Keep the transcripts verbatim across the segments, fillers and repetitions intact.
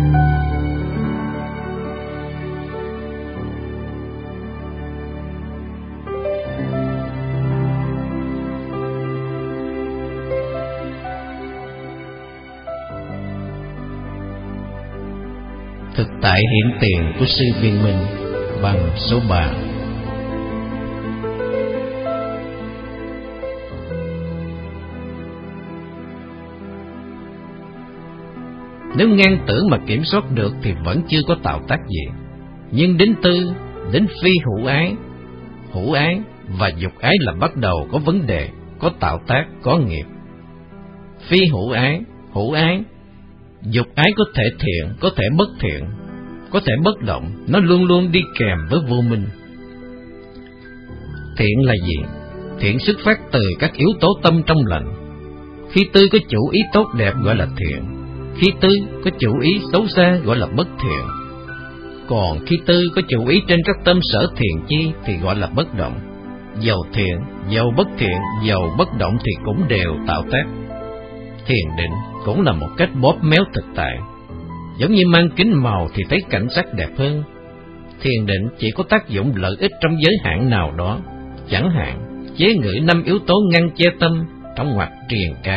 Thực tại hiện tiền của sư Viên Minh bằng số ba. Nếu ngang tưởng mà kiểm soát được thì vẫn chưa có tạo tác gì. Nhưng đến tư, đến phi hữu ái, hữu ái và dục ái là bắt đầu có vấn đề, có tạo tác, có nghiệp. Phi hữu ái, hữu ái, dục ái có thể thiện, có thể bất thiện, có thể bất động, nó luôn luôn đi kèm với vô minh. Thiện là gì? Thiện xuất phát từ các yếu tố tâm trong lành. Khi tư có chủ ý tốt đẹp gọi là thiện, khi tư có chủ ý xấu xa gọi là bất thiện. Còn khi tư có chủ ý trên các tâm sở thiện chi thì gọi là bất động. Dầu thiện, dầu bất thiện, dầu bất động thì cũng đều tạo tác. Thiền định cũng là một cách bóp méo thực tại. Giống như mang kính màu thì thấy cảnh sắc đẹp hơn. Thiền định chỉ có tác dụng lợi ích trong giới hạn nào đó, chẳng hạn chế ngự năm yếu tố ngăn che tâm trong ngoặc triền cái.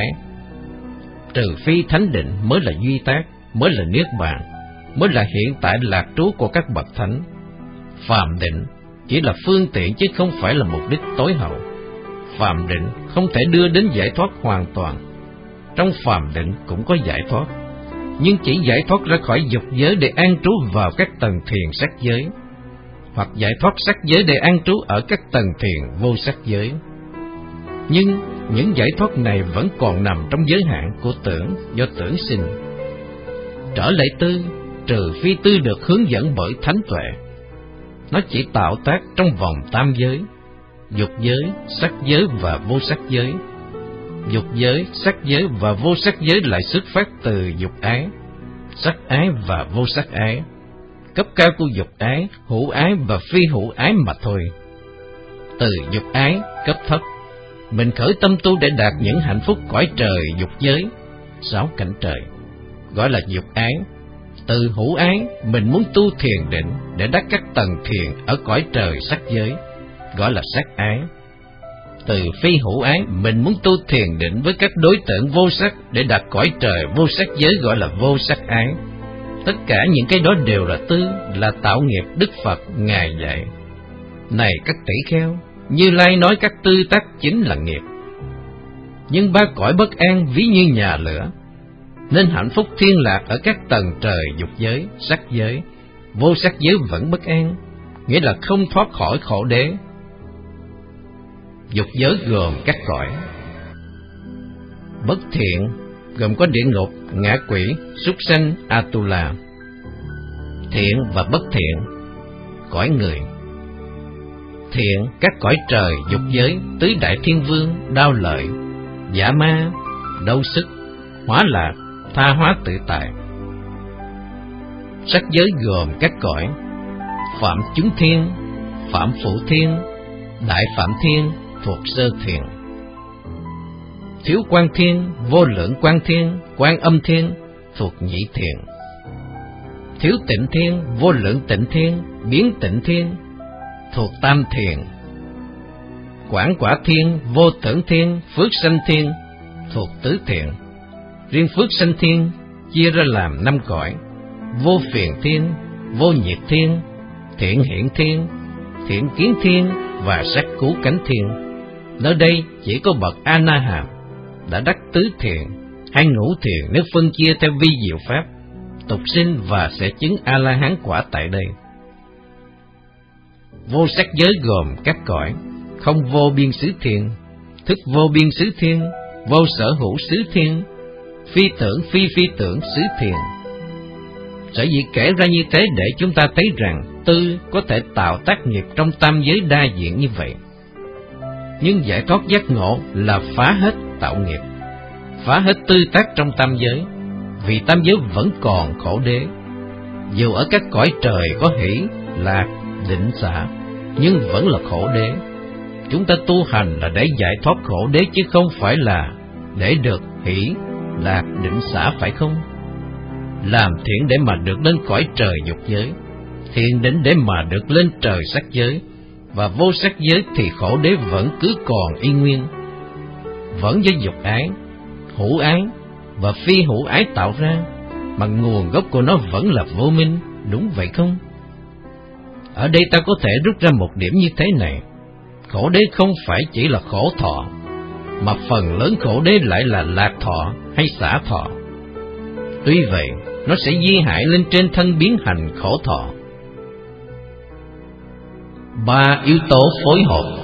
Trừ phi thánh định mới là duy tác, mới là niết bàn, mới là hiện tại lạc trú của các bậc thánh. Phàm định chỉ là phương tiện chứ không phải là mục đích tối hậu. Phàm định không thể đưa đến giải thoát hoàn toàn. Trong phàm định cũng có giải thoát, nhưng chỉ giải thoát ra khỏi dục giới để an trú vào các tầng thiền sắc giới, hoặc giải thoát sắc giới để an trú ở các tầng thiền vô sắc giới. Nhưng những giải thoát này vẫn còn nằm trong giới hạn của tưởng do tưởng sinh. Trở lại tư, trừ phi tư được hướng dẫn bởi thánh tuệ, nó chỉ tạo tác trong vòng tam giới, dục giới, sắc giới và vô sắc giới. Dục giới, sắc giới và vô sắc giới lại xuất phát từ dục ái, sắc ái và vô sắc ái, cấp cao của dục ái, hữu ái và phi hữu ái mà thôi. Từ dục ái cấp thấp, mình khởi tâm tu để đạt những hạnh phúc cõi trời dục giới, sáu cảnh trời, gọi là dục ái. Từ hữu ái, mình muốn tu thiền định để đắc các tầng thiền ở cõi trời sắc giới, gọi là sắc ái. Từ phi hữu ái, mình muốn tu thiền định với các đối tượng vô sắc để đạt cõi trời vô sắc giới, gọi là vô sắc ái. Tất cả những cái đó đều là tư, là tạo nghiệp Đức Phật Ngài dạy. Này các tỷ kheo, Như Lai nói các tư tác chính là nghiệp. Nhưng ba cõi bất an ví như nhà lửa, nên hạnh phúc thiên lạc ở các tầng trời dục giới, sắc giới, vô sắc giới vẫn bất an, nghĩa là không thoát khỏi khổ đế. Dục giới gồm các cõi. Bất thiện gồm có địa ngục, ngạ quỷ, súc sanh, Atula. Thiện và bất thiện, cõi người. Thiện các cõi trời dục giới, tứ đại thiên vương, đao lợi, giả ma, đấu sức, hóa lạc, tha hóa tự tại. Sắc giới gồm các cõi: phạm chúng thiên, phạm phụ thiên, đại phạm thiên thuộc sơ thiền, thiếu quan thiên, vô lượng quan thiên, quan âm thiên thuộc nhị thiền, thiếu tịnh thiên, vô lượng tịnh thiên, biến tịnh thiên thuộc tam thiền, quảng quả thiên, vô tưởng thiên, phước sanh thiên thuộc tứ thiền. Riêng phước sanh thiên chia ra làm năm cõi: vô phiền thiên, vô nhiệt thiên, thiện hiện thiên, thiện kiến thiên và sắc cứu cánh thiên. Nơi đây chỉ có bậc A Na Hàm đã đắc tứ thiền hay ngũ thiền nếu phân chia theo vi diệu pháp, tục sinh và sẽ chứng A La Hán quả tại đây. Vô sắc giới gồm các cõi: không vô biên xứ thiên, thức vô biên xứ thiên, vô sở hữu xứ thiên, phi tưởng phi phi tưởng xứ thiền. Sở dĩ kể ra như thế để chúng ta thấy rằng tư có thể tạo tác nghiệp trong tam giới đa diện như vậy. Nhưng giải thoát giác ngộ là phá hết tạo nghiệp, phá hết tư tác trong tam giới, vì tam giới vẫn còn khổ đế. Dù ở các cõi trời có hỷ, lạc, định xả, nhưng vẫn là khổ đế. Chúng ta tu hành là để giải thoát khổ đế chứ không phải là để được hỷ, lạc, định xả, phải không? làm thiện để mà được lên cõi trời dục giới, thiền định để mà được lên trời sắc giới, và vô sắc giới thì khổ đế vẫn cứ còn y nguyên, vẫn do dục ái, hữu ái và phi hữu ái tạo ra, mà nguồn gốc của nó vẫn là vô minh, đúng vậy không? Ở đây ta có thể rút ra một điểm như thế này: khổ đế không phải chỉ là khổ thọ, mà phần lớn khổ đế lại là lạc thọ hay xả thọ. Tuy vậy, nó sẽ di hại lên trên thân biến hành khổ thọ. Ba yếu tố phối hợp: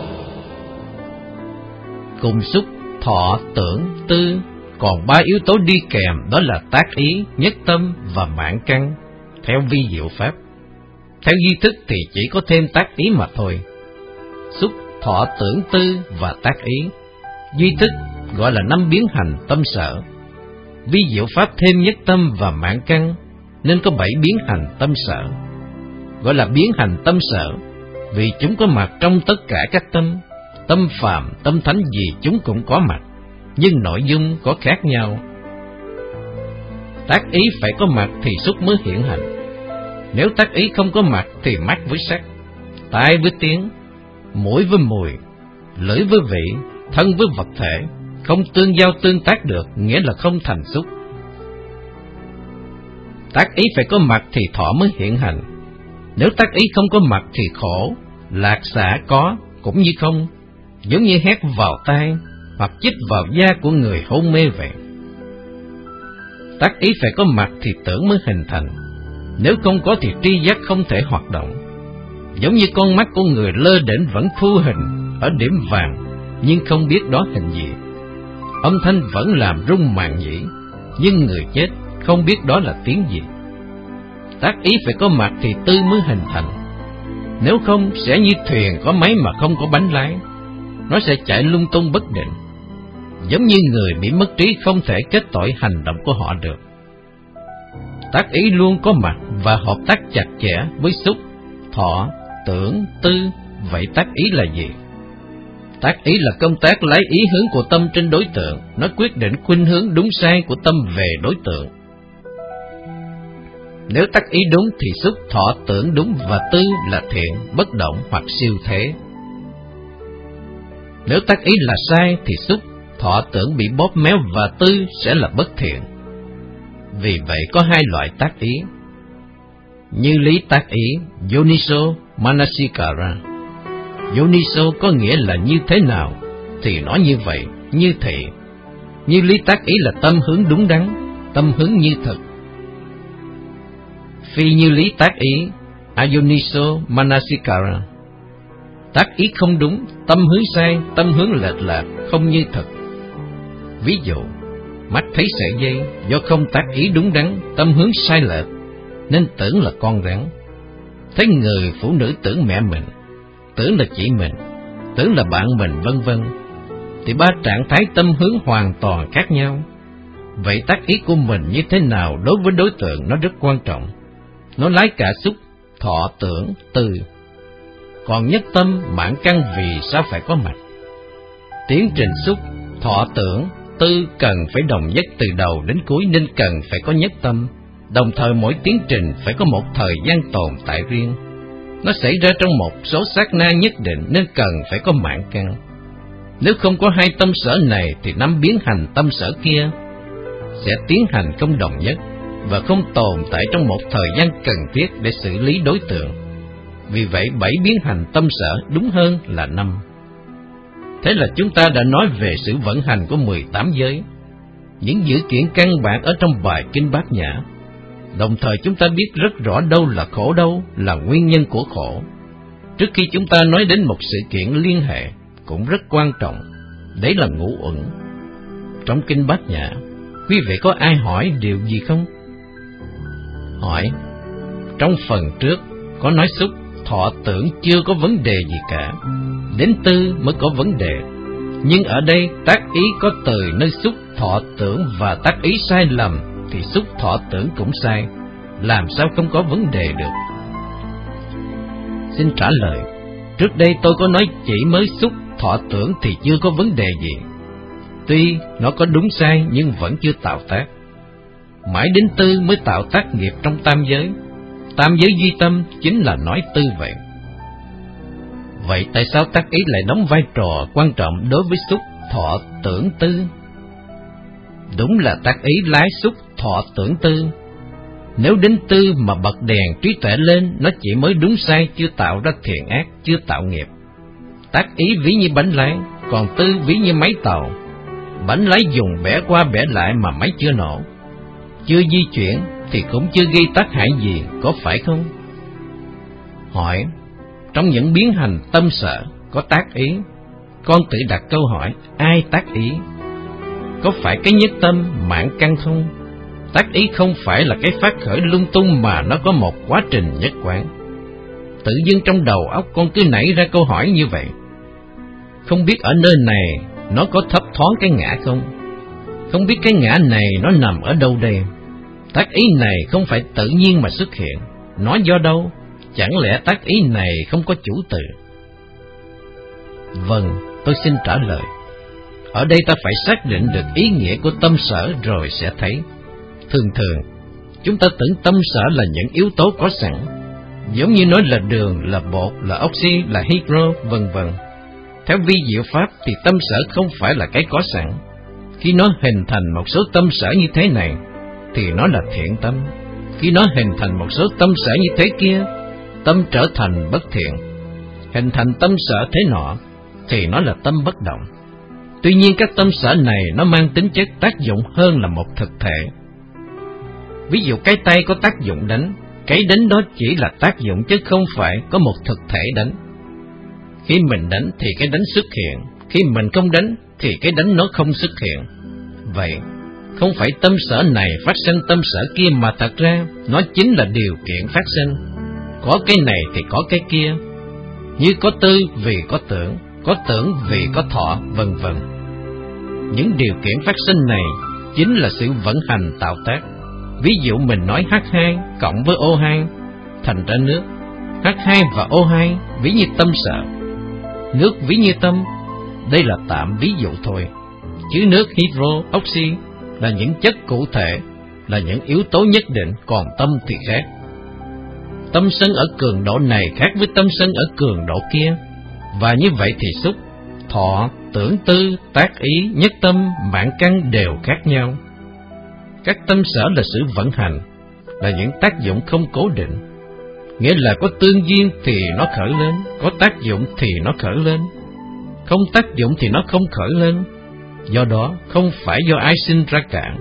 cùng xúc, thọ, tưởng, tư. Còn ba yếu tố đi kèm đó là tác ý, nhất tâm và mạn căn, theo vi diệu pháp. Theo duy thức thì chỉ có thêm tác ý mà thôi. Xúc, thọ, tưởng, tư và tác ý. Duy thức gọi là năm biến hành tâm sở. Vi diệu pháp thêm nhất tâm và mạn căn, nên có bảy biến hành tâm sở. Gọi là biến hành tâm sở vì chúng có mặt trong tất cả các tâm. Tâm phàm, tâm thánh gì chúng cũng có mặt, nhưng nội dung có khác nhau. Tác ý phải có mặt thì xúc mới hiện hành. Nếu tác ý không có mặt thì mắt với sắc, tai với tiếng, mũi với mùi, lưỡi với vị, thân với vật thể không tương giao tương tác được, nghĩa là không thành xúc. Tác ý phải có mặt thì thọ mới hiện hành. Nếu tác ý không có mặt thì khổ, lạc xả có cũng như không, giống như hét vào tai hoặc chích vào da của người hôn mê vậy. Tác ý phải có mặt thì tưởng mới hình thành. Nếu không có thì tri giác không thể hoạt động. Giống như con mắt của người lơ đễnh vẫn thu hình ở điểm vàng, nhưng không biết đó hình gì. Âm thanh vẫn làm rung màng nhĩ, nhưng người chết không biết đó là tiếng gì. Tác ý phải có mặt thì tư mới hình thành. Nếu không sẽ như thuyền có máy mà không có bánh lái, nó sẽ chạy lung tung bất định. Giống như người bị mất trí không thể kết tội hành động của họ được. Tác ý luôn có mặt và hợp tác chặt chẽ với xúc, thọ, tưởng, tư. Vậy tác ý là gì? Tác ý là công tác lấy ý hướng của tâm trên đối tượng, nó quyết định khuynh hướng đúng sai của tâm về đối tượng. Nếu tác ý đúng thì xúc, thọ, tưởng đúng và tư là thiện, bất động hoặc siêu thế. Nếu tác ý là sai thì xúc, thọ, tưởng bị bóp méo và tư sẽ là bất thiện. Vì vậy có hai loại tác ý. Như lý tác ý, Yoniso Manasikara. Yoniso có nghĩa là như thế nào thì nói như vậy, như thị. Như lý tác ý là tâm hướng đúng đắn, tâm hướng như thực. Phi như lý tác ý, Ayoniso Manasikara. Tác ý không đúng, tâm hướng sai, tâm hướng lệch lạc, không như thực. Ví dụ, mắt thấy sợi dây, do không tác ý đúng đắn, tâm hướng sai lệch, nên tưởng là con rắn. Thấy người phụ nữ tưởng mẹ mình, tưởng là chị mình, tưởng là bạn mình, vân vân. Thì ba trạng thái tâm hướng hoàn toàn khác nhau. Vậy tác ý của mình như thế nào đối với đối tượng nó rất quan trọng. Nó lái cả xúc, thọ, tưởng, tư. Còn nhất tâm, mạn căn vì sao phải có mặt? Tiến trình xúc, thọ, tưởng, tư cần phải đồng nhất từ đầu đến cuối nên cần phải có nhất tâm. Đồng thời mỗi tiến trình phải có một thời gian tồn tại riêng. Nó xảy ra trong một số sát na nhất định nên cần phải có mạn căn. Nếu không có hai tâm sở này thì năm biến hành tâm sở kia sẽ tiến hành không đồng nhất và không tồn tại trong một thời gian cần thiết để xử lý đối tượng. Vì vậy bảy biến hành tâm sở đúng hơn là năm. Thế là chúng ta đã nói về sự vận hành của mười tám giới, những dữ kiện căn bản ở trong bài Kinh Bát Nhã. Đồng thời chúng ta biết rất rõ đâu là khổ, đâu là nguyên nhân của khổ. Trước khi chúng ta nói đến một sự kiện liên hệ cũng rất quan trọng, đấy là ngũ uẩn. Trong Kinh Bát Nhã, quý vị có ai hỏi điều gì không? Hỏi, trong phần trước có nói xúc, thọ, tưởng chưa có vấn đề gì cả, đến tư mới có vấn đề. Nhưng ở đây tác ý có từ nơi xúc, thọ, tưởng và tác ý sai lầm thì xúc, thọ, tưởng cũng sai, làm sao không có vấn đề được? Xin trả lời, trước đây tôi có nói chỉ mới xúc, thọ, tưởng thì chưa có vấn đề gì. Tuy nó có đúng sai nhưng vẫn chưa tạo tác. mãi đến tư mới tạo tác nghiệp trong tam giới. Tam giới duy tâm chính là nói tư vậy. Vậy tại sao tác ý lại đóng vai trò quan trọng đối với xúc, thọ, tưởng, tư? Đúng là tác ý lái xúc, thọ, tưởng, tư. Nếu đến tư mà bật đèn trí tuệ lên, nó chỉ mới đúng sai, chưa tạo ra thiện ác, chưa tạo nghiệp. Tác ý ví như bánh lái, còn tư ví như máy tàu. Bánh lái dùng bẻ qua bẻ lại mà máy chưa nổ, chưa di chuyển thì cũng chưa gây tác hại gì, có phải không? Hỏi, trong những biến hành tâm sở có tác ý, con tự đặt câu hỏi, ai tác ý? Có phải cái nhất tâm, mạn căn không? Tác ý không phải là cái phát khởi lung tung mà nó có một quá trình nhất quán. Tự dưng trong đầu óc con cứ nảy ra câu hỏi như vậy. Không biết ở nơi này nó có thấp thoáng cái ngã không? Không biết cái ngã này nó nằm ở đâu đây? Tác ý này không phải tự nhiên mà xuất hiện, nó do đâu? Chẳng lẽ tác ý này không có chủ từ? Vâng, tôi xin trả lời. Ở đây ta phải xác định được ý nghĩa của tâm sở rồi sẽ thấy. Thường thường, chúng ta tưởng tâm sở là những yếu tố có sẵn, giống như nói là đường, là bột, là oxy, là hydro, vân vân. Theo vi diệu pháp thì tâm sở không phải là cái có sẵn. Khi nó hình thành một số tâm sở như thế này, thì nó là thiện tâm. Khi nó hình thành một số tâm sở như thế kia, tâm trở thành bất thiện. Hình thành tâm sở thế nọ, thì nó là tâm bất động. Tuy nhiên các tâm sở này nó mang tính chất tác dụng hơn là một thực thể. Ví dụ cái tay có tác dụng đánh, cái đánh đó chỉ là tác dụng chứ không phải có một thực thể đánh. Khi mình đánh thì cái đánh xuất hiện, khi mình không đánh thì cái đánh nó không xuất hiện. Vậy, không phải tâm sở này phát sinh tâm sở kia mà thật ra nó chính là điều kiện phát sinh. Có cái này thì có cái kia, như có tư vì có tưởng, có tưởng vì có thọ, vân vân. Những điều kiện phát sinh này chính là sự vận hành tạo tác. Ví dụ mình nói H hai cộng với O hai thành ra nước. H hai và O hai ví như tâm sở, nước ví như tâm. Đây là tạm ví dụ thôi, chứ nước, hydro, oxy là những chất cụ thể, là những yếu tố nhất định, còn tâm thì khác. Tâm sân ở cường độ này khác với tâm sân ở cường độ kia, và như vậy thì xúc, thọ, tưởng, tư, tác ý, nhất tâm, mạn căn đều khác nhau. Các tâm sở là sự vận hành, là những tác dụng không cố định, nghĩa là có tương duyên thì nó khởi lên, có tác dụng thì nó khởi lên, không tác dụng thì nó không khởi lên. Do đó không phải do ai sinh ra cả.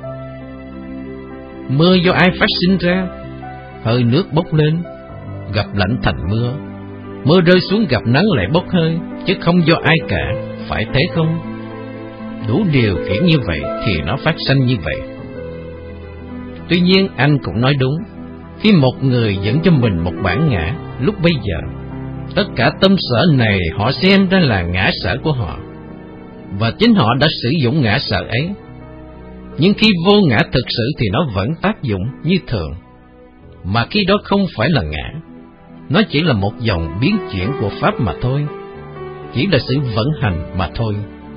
Mưa do ai phát sinh ra? Hơi nước bốc lên, gặp lạnh thành mưa. Mưa rơi xuống gặp nắng lại bốc hơi, chứ không do ai cả, phải thế không? Đủ điều kiện như vậy thì nó phát sinh như vậy. Tuy nhiên anh cũng nói đúng, khi một người dẫn cho mình một bản ngã, lúc bây giờ, tất cả tâm sở này họ xem ra là ngã sở của họ, và chính họ đã sử dụng ngã sở ấy. Nhưng khi vô ngã thực sự thì nó vẫn tác dụng như thường, mà khi đó không phải là ngã, nó chỉ là một dòng biến chuyển của pháp mà thôi, chỉ là sự vận hành mà thôi.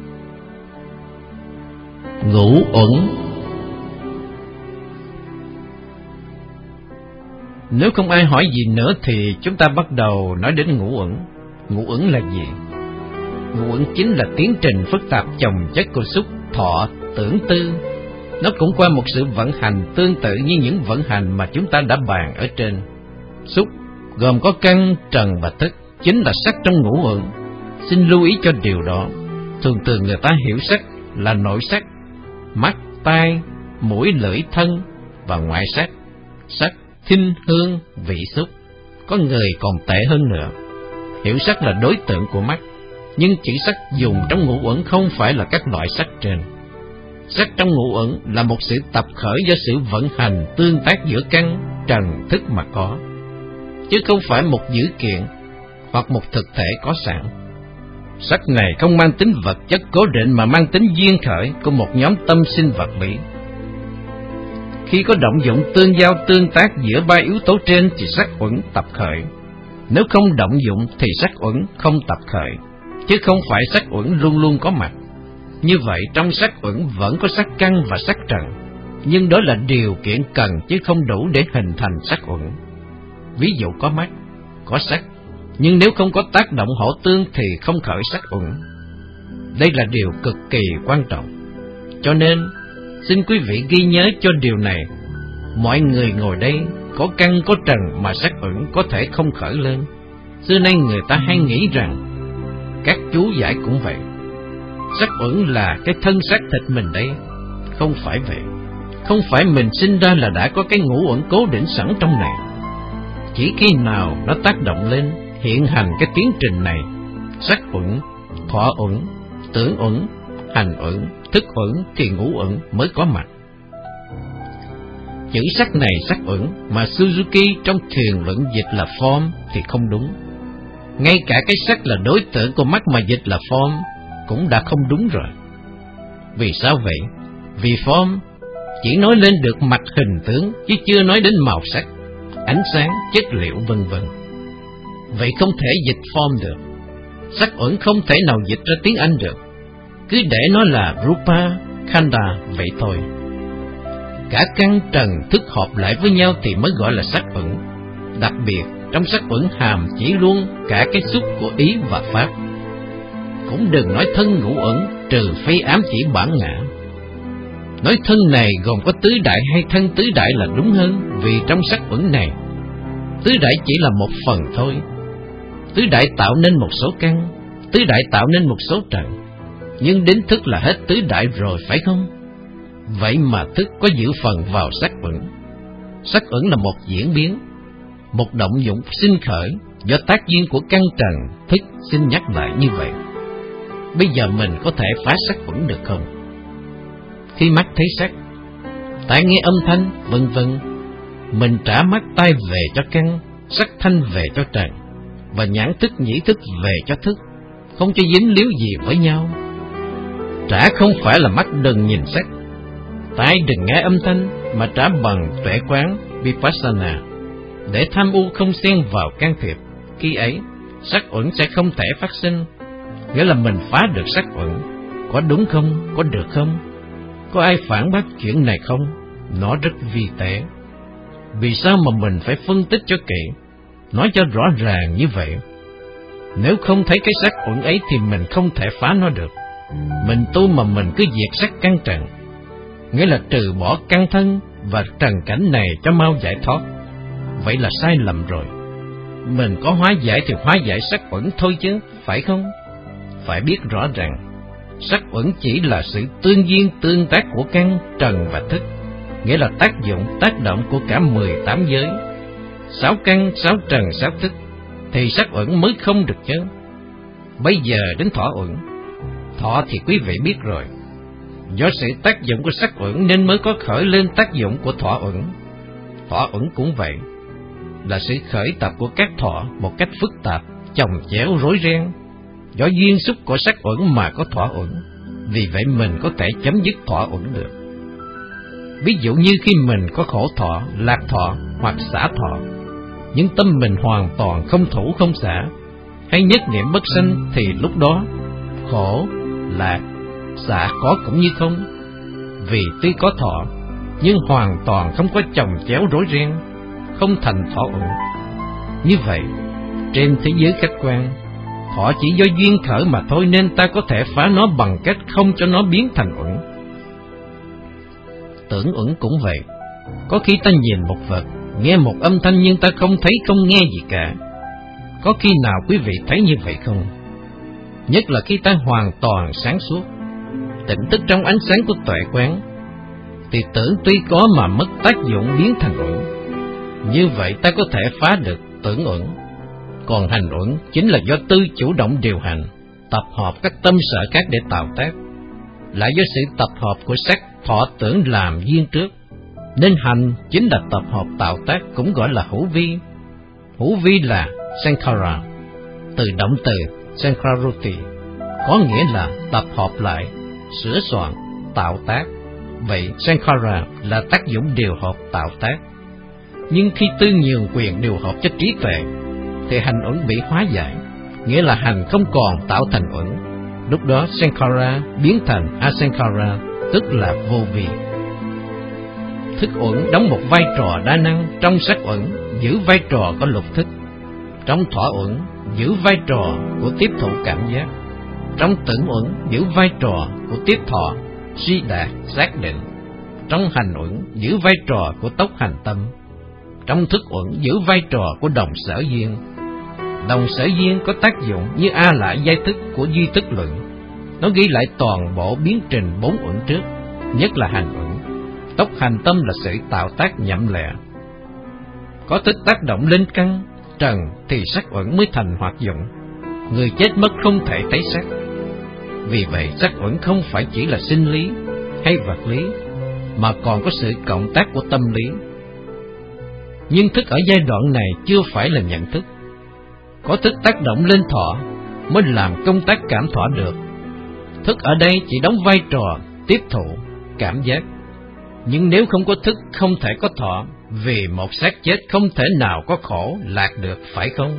Ngũ uẩn. Nếu không ai hỏi gì nữa thì chúng ta bắt đầu nói đến ngũ uẩn. Ngũ uẩn là gì? Ngũ uẩn chính là tiến trình phức tạp chồng chất của xúc, thọ, tưởng, tư. Nó cũng qua một sự vận hành tương tự như những vận hành mà chúng ta đã bàn ở trên. Xúc gồm có căn, trần và thức, chính là sắc trong ngũ uẩn. Xin lưu ý cho điều đó. Thường thường người ta hiểu sắc là nội sắc, mắt, tai, mũi, lưỡi, thân và ngoại sắc. Sắc, thinh, hương, vị, xúc. Có người còn tệ hơn nữa, hiểu sắc là đối tượng của mắt, nhưng chỉ sắc dùng trong ngũ uẩn không phải là các loại sắc trên. Sắc trong ngũ uẩn là một sự tập khởi do sự vận hành tương tác giữa căn, trần, thức mà có, chứ không phải một dữ kiện hoặc một thực thể có sẵn. Sắc này không mang tính vật chất cố định mà mang tính duyên khởi của một nhóm tâm sinh vật lý. Khi có động dụng tương giao tương tác giữa ba yếu tố trên thì sắc uẩn tập khởi. Nếu không động dụng thì sắc uẩn không tập khởi, chứ không phải sắc uẩn luôn luôn có mặt. Như vậy trong sắc uẩn vẫn có sắc căn và sắc trần, nhưng đó là điều kiện cần chứ không đủ để hình thành sắc uẩn. Ví dụ có mắt, có sắc, nhưng nếu không có tác động hỗ tương thì không khởi sắc uẩn. Đây là điều cực kỳ quan trọng. Cho nên, xin quý vị ghi nhớ cho điều này. Mọi người ngồi đây có căn có trần mà sắc uẩn có thể không khởi lên. Xưa nay người ta hay nghĩ rằng, các chú giải cũng vậy, sắc uẩn là cái thân xác thịt mình đây. Không phải vậy. Không phải mình sinh ra là đã có cái ngũ uẩn cố định sẵn trong này. Chỉ khi nào nó tác động lên, hiện hành cái tiến trình này, sắc uẩn, thọ uẩn, tưởng uẩn, hành uẩn, thức uẩn thì ngũ uẩn mới có mặt. Chữ sắc này sắc uẩn mà Suzuki trong thiền luận dịch là form thì không đúng. Ngay cả cái sắc là đối tượng của mắt mà dịch là form cũng đã không đúng rồi. Vì sao vậy? Vì form chỉ nói lên được mặt hình tướng chứ chưa nói đến màu sắc, ánh sáng, chất liệu vân vân. Vậy không thể dịch form được. Sắc uẩn không thể nào dịch ra tiếng Anh được. Cứ để nó là Rupa, Khanda vậy thôi. Cả căn trần thức hợp lại với nhau thì mới gọi là sắc uẩn. Đặc biệt trong sắc uẩn hàm chỉ luôn cả cái xúc của ý và pháp. Cũng đừng nói thân ngũ uẩn, trừ phi ám chỉ bản ngã. Nói thân này gồm có tứ đại hay thân tứ đại là đúng hơn, vì trong sắc uẩn này, tứ đại chỉ là một phần thôi. Tứ đại tạo nên một số căn, tứ đại tạo nên một số trần, nhưng đến thức là hết tứ đại rồi, phải không? Vậy mà thức có giữ phần vào sắc uẩn. Sắc uẩn là một diễn biến, một động dụng sinh khởi do tác duyên của căn trần, thức xin nhắc lại như vậy. Bây giờ mình có thể phá sắc uẩn được không? Khi mắt thấy sắc, tai nghe âm thanh, vân vân, mình trả mắt tai về cho căn, sắc thanh về cho trần, và nhãn thức nhĩ thức về cho thức, không cho dính líu gì với nhau. Trả không phải là mắt đừng nhìn sắc, tai đừng nghe âm thanh, mà trả bằng tuệ quán Vipassana, để tham u không xen vào can thiệp. Khi ấy, sắc uẩn sẽ không thể phát sinh, nghĩa là mình phá được sắc uẩn. Có đúng không? Có được không? Có ai phản bác chuyện này không? Nó rất vi tế. Vì sao mà mình phải phân tích cho kỹ, nói cho rõ ràng như vậy? Nếu không thấy cái sắc uẩn ấy thì mình không thể phá nó được. Mình tu mà mình cứ diệt sắc căn trần, nghĩa là trừ bỏ căn thân và trần cảnh này cho mau giải thoát. Vậy là sai lầm rồi. Mình có hóa giải thì hóa giải sắc uẩn thôi chứ, phải không? Phải biết rõ rằng sắc uẩn chỉ là sự tương duyên tương tác của căn trần và thức, nghĩa là tác dụng tác động của cả mười tám giới, sáu căn, sáu trần, sáu thức, thì sắc uẩn mới không được chứ. Bây giờ đến thọ uẩn. Thọ thì quý vị biết rồi, do sự tác dụng của sắc uẩn nên mới có khởi lên tác dụng của thọ uẩn. Thọ uẩn cũng vậy, là sự khởi tập của các thọ một cách phức tạp, chồng chéo rối ren. Do duyên xúc của sắc uẩn mà có thọ uẩn, vì vậy mình có thể chấm dứt thọ uẩn được. Ví dụ như khi mình có khổ thọ, lạc thọ hoặc xả thọ, nhưng tâm mình hoàn toàn không thủ không xả, hay nhất niệm bất sanh, thì lúc đó khổ, lạc, xả có cũng như không. Vì tuy có thọ, nhưng hoàn toàn không có chồng chéo rối ren, không thành thọ uẩn. Như vậy, trên thế giới khách quan, thọ chỉ do duyên khởi mà thôi, nên ta có thể phá nó bằng cách không cho nó biến thành uẩn. Tưởng uẩn cũng vậy. Có khi ta nhìn một vật, nghe một âm thanh nhưng ta không thấy không nghe gì cả. Có khi nào quý vị thấy như vậy không? Nhất là khi ta hoàn toàn sáng suốt, tỉnh thức trong ánh sáng của tuệ quán, thì tưởng tuy có mà mất tác dụng biến thành uẩn. Như vậy ta có thể phá được tưởng uẩn. Còn hành uẩn chính là do tư chủ động điều hành, tập hợp các tâm sở khác để tạo tác, lại do sự tập hợp của sắc thọ tưởng làm duyên trước, nên hành chính là tập hợp tạo tác, cũng gọi là hữu vi. Hữu vi là Sankhara, từ động từ Sankharuti, có nghĩa là tập hợp lại, sửa soạn, tạo tác. Vậy Sankhara là tác dụng điều hợp tạo tác. Nhưng khi tư nhường quyền điều hợp cho trí tuệ, thì hành uẩn bị hóa giải, nghĩa là hành không còn tạo thành uẩn. Lúc đó Sankhara biến thành Asankhara, tức là vô vi. Thức uẩn đóng một vai trò đa năng. Trong sắc uẩn giữ vai trò có lục thức, trong thọ uẩn giữ vai trò của tiếp thụ cảm giác, trong tưởng uẩn giữ vai trò của tiếp thọ, suy đạt, xác định, trong hành uẩn giữ vai trò của tốc hành tâm, trong thức uẩn giữ vai trò của đồng sở duyên. Đồng sở duyên có tác dụng như a lại giai thức của duy thức luận. Nó ghi lại toàn bộ biến trình bốn uẩn trước, nhất là hành uẩn. Tốc hành tâm là sự tạo tác nhậm lẹ. Có thức tác động lên căn trần thì sắc uẩn mới thành hoạt dụng. Người chết mất không thể thấy sắc. Vì vậy sắc uẩn không phải chỉ là sinh lý hay vật lý, mà còn có sự cộng tác của tâm lý. Nhưng thức ở giai đoạn này chưa phải là nhận thức. Có thức tác động lên thọ mới làm công tác cảm thọ được. Thức ở đây chỉ đóng vai trò tiếp thụ, cảm giác. Nhưng nếu không có thức không thể có thọ, vì một xác chết không thể nào có khổ lạc được, phải không?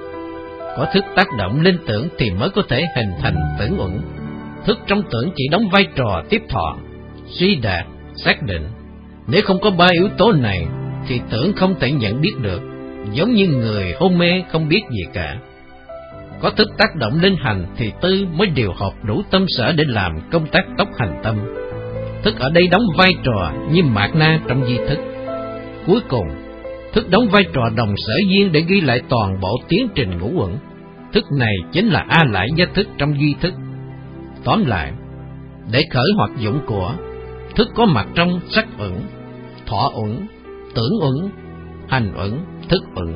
Có thức tác động lên tưởng thì mới có thể hình thành tưởng uẩn. Thức trong tưởng chỉ đóng vai trò tiếp thọ, suy đạt, xác định. Nếu không có ba yếu tố này thì tưởng không thể nhận biết được, giống như người hôn mê không biết gì cả. Có thức tác động lên hành thì tư mới điều hợp đủ tâm sở để làm công tác tốc hành tâm. Thức ở đây đóng vai trò như mạt na trong di thức. Cuối cùng, thức đóng vai trò đồng sở duyên để ghi lại toàn bộ tiến trình ngũ uẩn. Thức này chính là a lại gia thức trong duy thức. Tóm lại, để khởi hoạt dụng của thức có mặt trong sắc uẩn, thọ uẩn, tưởng uẩn, hành uẩn, thức uẩn.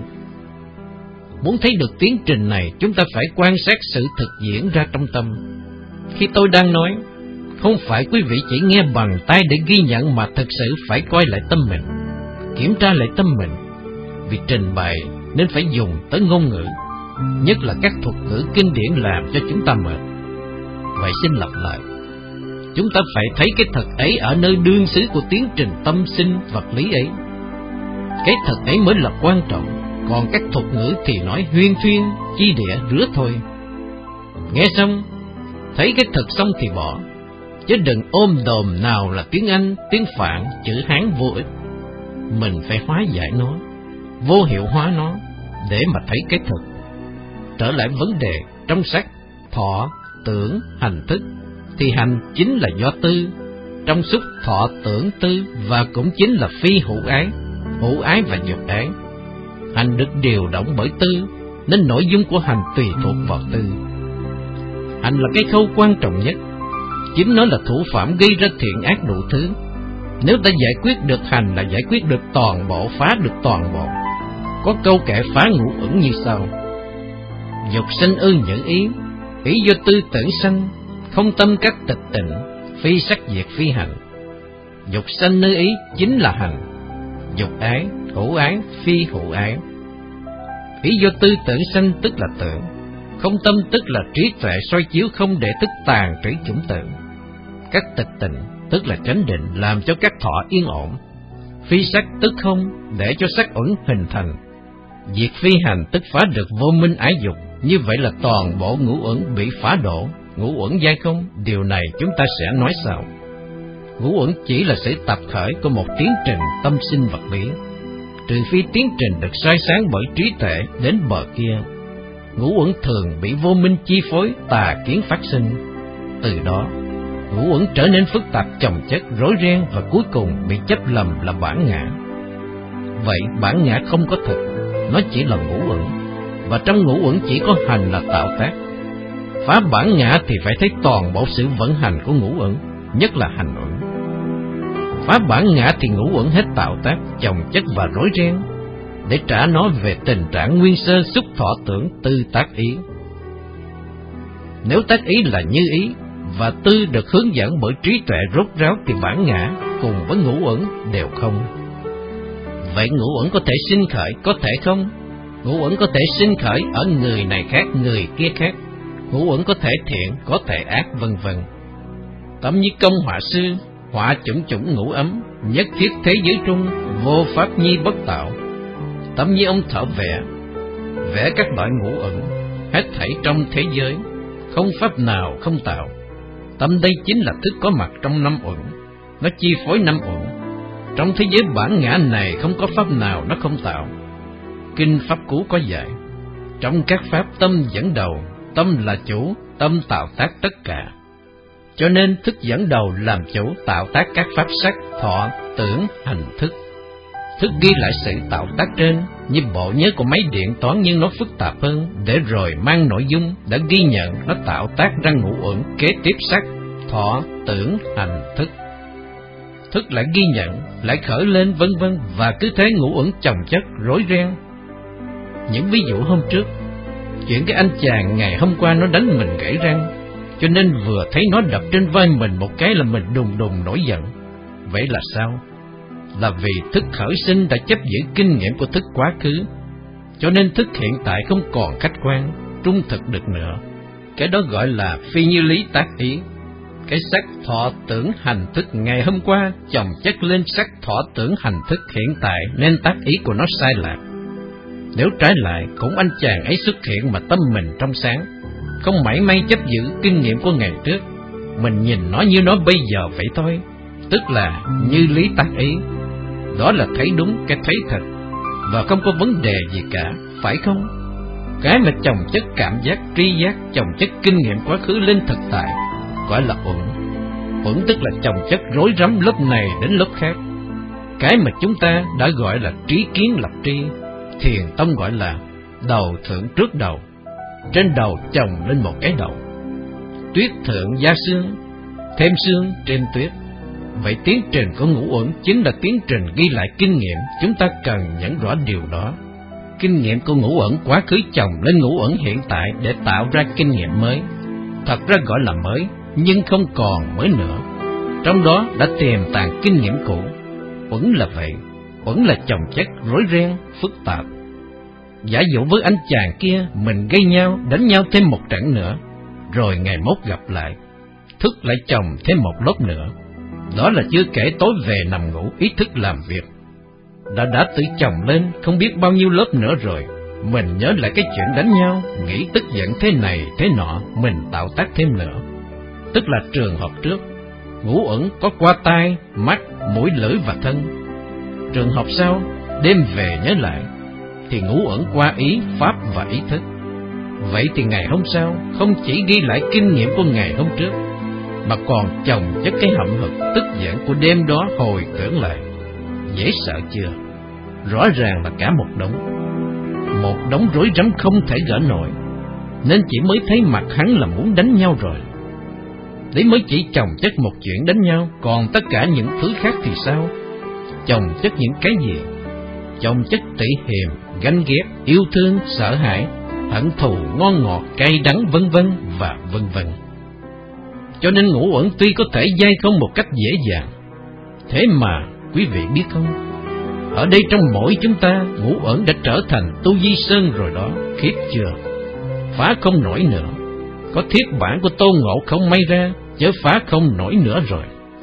Muốn thấy được tiến trình này, chúng ta phải quan sát sự thực diễn ra trong tâm. Khi tôi đang nói, không phải quý vị chỉ nghe bằng tai để ghi nhận, mà thực sự phải coi lại tâm mình, kiểm tra lại tâm mình. Vì trình bày nên phải dùng tới ngôn ngữ, nhất là các thuật ngữ kinh điển làm cho chúng ta mệt. Vậy xin lặp lại, chúng ta phải thấy cái thật ấy ở nơi đương xứ của tiến trình tâm sinh vật lý ấy. Cái thật ấy mới là quan trọng, còn các thuật ngữ thì nói huyên thuyên, chi địa, rứa thôi. Nghe xong, thấy cái thật xong thì bỏ, chứ đừng ôm đồm nào là tiếng Anh, tiếng Phạn, chữ Hán vô ích. Mình phải hóa giải nó, vô hiệu hóa nó, để mà thấy cái thật. Trở lại vấn đề trong sắc, thọ, tưởng, hành thức, thì hành chính là do tư. Trong xúc thọ tưởng tư, và cũng chính là phi hữu ái, hữu ái và dục ái. Hành được điều động bởi tư, nên nội dung của hành tùy thuộc vào tư. Hành là cái khâu quan trọng nhất, chính nó là thủ phạm gây ra thiện ác đủ thứ. Nếu ta giải quyết được hành là giải quyết được toàn bộ, phá được toàn bộ. Có câu kệ phá ngũ uẩn như sau: dục sanh ư nhữ ý, ý do tư tưởng sanh, không tâm các tịch tịnh, phi sắc diệt phi hành. Dục sanh nơi ý chính là hành, dục ái, hữu ái, phi hữu ái. Ý do tư tưởng sanh tức là tưởng, không tâm tức là trí tuệ soi chiếu không để tức tàn trĩ chủng tưởng. Các tịch tịnh tức là chánh định làm cho các thọ yên ổn. Phi sắc tức không để cho sắc uẩn hình thành. Diệt phi hành tức phá được vô minh ái dục. Như vậy là toàn bộ ngũ uẩn bị phá đổ. Ngũ uẩn giai không, điều này chúng ta sẽ nói sau. Ngũ uẩn chỉ là sự tập khởi của một tiến trình tâm sinh vật lý, trừ phi tiến trình được soi sáng bởi trí tuệ đến bờ kia. Ngũ uẩn thường bị vô minh chi phối, tà kiến phát sinh. Từ đó, ngũ uẩn trở nên phức tạp chồng chất, rối ren và cuối cùng bị chấp lầm là bản ngã. Vậy bản ngã không có thực, nó chỉ là ngũ uẩn, và trong ngũ uẩn chỉ có hành là tạo tác. Phá bản ngã thì phải thấy toàn bộ sự vận hành của ngũ uẩn, nhất là hành uẩn. Phá bản ngã thì ngũ uẩn hết tạo tác, chồng chất và rối ren, để trả nó về tình trạng nguyên sơ xúc thọ tưởng tư tác ý. Nếu tác ý là như ý, và tư được hướng dẫn bởi trí tuệ rốt ráo, thì bản ngã cùng với ngũ uẩn đều không. Vậy ngũ uẩn có thể sinh khởi, có thể không? Ngũ uẩn có thể sinh khởi ở người này khác, người kia khác. Ngũ uẩn có thể thiện, có thể ác, vân vân. Tấm như công họa sư, họa chủng chủng ngũ ấm, nhất thiết thế giới trung, vô pháp nhi bất tạo. Tấm như ông thợ vẽ, vẽ các loại ngũ uẩn, hết thảy trong thế giới, không pháp nào không tạo. Tâm đây chính là thức có mặt trong năm uẩn, nó chi phối năm uẩn. Trong thế giới bản ngã này không có pháp nào nó không tạo. Kinh Pháp Cú có dạy, trong các pháp tâm dẫn đầu, tâm là chủ, tâm tạo tác tất cả. Cho nên thức dẫn đầu làm chủ tạo tác các pháp sắc, thọ, tưởng, hành, thức. Thức ghi lại sự tạo tác trên như bộ nhớ của máy điện toán, nhưng nó phức tạp hơn, để rồi mang nội dung đã ghi nhận nó tạo tác ra ngũ uẩn kế tiếp sắc, thọ, tưởng, hành, thức. Thức lại ghi nhận, lại khởi lên, vân vân, và cứ thế ngũ uẩn chồng chất rối ren. Những ví dụ hôm trước, chuyện cái anh chàng ngày hôm qua nó đánh mình gãy răng, cho nên vừa thấy nó đập trên vai mình một cái là mình đùng đùng nổi giận. Vậy là sao? Là vì thức khởi sinh đã chấp giữ kinh nghiệm của thức quá khứ, cho nên thức hiện tại không còn khách quan, trung thực được nữa. Cái đó gọi là phi như lý tác ý. Cái sắc, thọ, tưởng, hành, thức ngày hôm qua chồng chất lên sắc, thọ, tưởng, hành, thức hiện tại, nên tác ý của nó sai lạc. Nếu trái lại, cũng anh chàng ấy xuất hiện mà tâm mình trong sáng, không mảy may chấp giữ kinh nghiệm của ngày trước, mình nhìn nó như nó bây giờ vậy thôi, tức là như lý tác ý. Đó là thấy đúng cái thấy thật, và không có vấn đề gì cả, phải không? Cái mà chồng chất cảm giác, tri giác, chồng chất kinh nghiệm quá khứ lên thực tại, gọi là uẩn. Uẩn tức là chồng chất rối rắm lớp này đến lớp khác. Cái mà chúng ta đã gọi là trí kiến lập tri, thiền tông gọi là đầu thượng trước đầu, trên đầu chồng lên một cái đầu. Tuyết thượng gia xương, thêm xương trên tuyết. Vậy tiến trình của ngũ uẩn chính là tiến trình ghi lại kinh nghiệm, chúng ta cần nhận rõ điều đó. Kinh nghiệm của ngũ uẩn quá khứ chồng lên ngũ uẩn hiện tại để tạo ra kinh nghiệm mới. Thật ra gọi là mới, nhưng không còn mới nữa. Trong đó đã tiềm tàng kinh nghiệm cũ. Uẩn là vậy, uẩn là chồng chất rối ren, phức tạp. Giả dụ với anh chàng kia, mình gây nhau, đánh nhau thêm một trận nữa, rồi ngày mốt gặp lại, thức lại chồng thêm một lớp nữa. Đó là chưa kể tối về nằm ngủ, ý thức làm việc. Đã đã tự chồng lên không biết bao nhiêu lớp nữa rồi, mình nhớ lại cái chuyện đánh nhau, nghĩ tức giận thế này thế nọ, mình tạo tác thêm nữa. Tức là trường hợp trước, ngũ uẩn có qua tai, mắt, mũi, lưỡi và thân. Trường hợp sau, đêm về nhớ lại, thì ngũ uẩn qua ý, pháp và ý thức. Vậy thì ngày hôm sau, không chỉ ghi lại kinh nghiệm của ngày hôm trước, mà còn chồng chất cái hậm hực tức giận của đêm đó hồi tưởng lại. Dễ sợ chưa? Rõ ràng là cả một đống, một đống rối rắm không thể gỡ nổi, nên chỉ mới thấy mặt hắn là muốn đánh nhau rồi. Đấy mới chỉ chồng chất một chuyện đánh nhau, còn tất cả những thứ khác thì sao? Chồng chất những cái gì? Chồng chất tỉ hiềm, ganh ghét, yêu thương, sợ hãi, hận thù, ngon ngọt, cay đắng, vân vân và vân vân. Cho nên ngũ uẩn tuy có thể dai không một cách dễ dàng, thế mà quý vị biết không, ở đây trong mỗi chúng ta, ngũ uẩn đã trở thành tu di sơn rồi đó, khiếp chưa? Phá không nổi nữa, có thiết bản của Tôn Ngộ không may ra, chớ phá không nổi nữa rồi.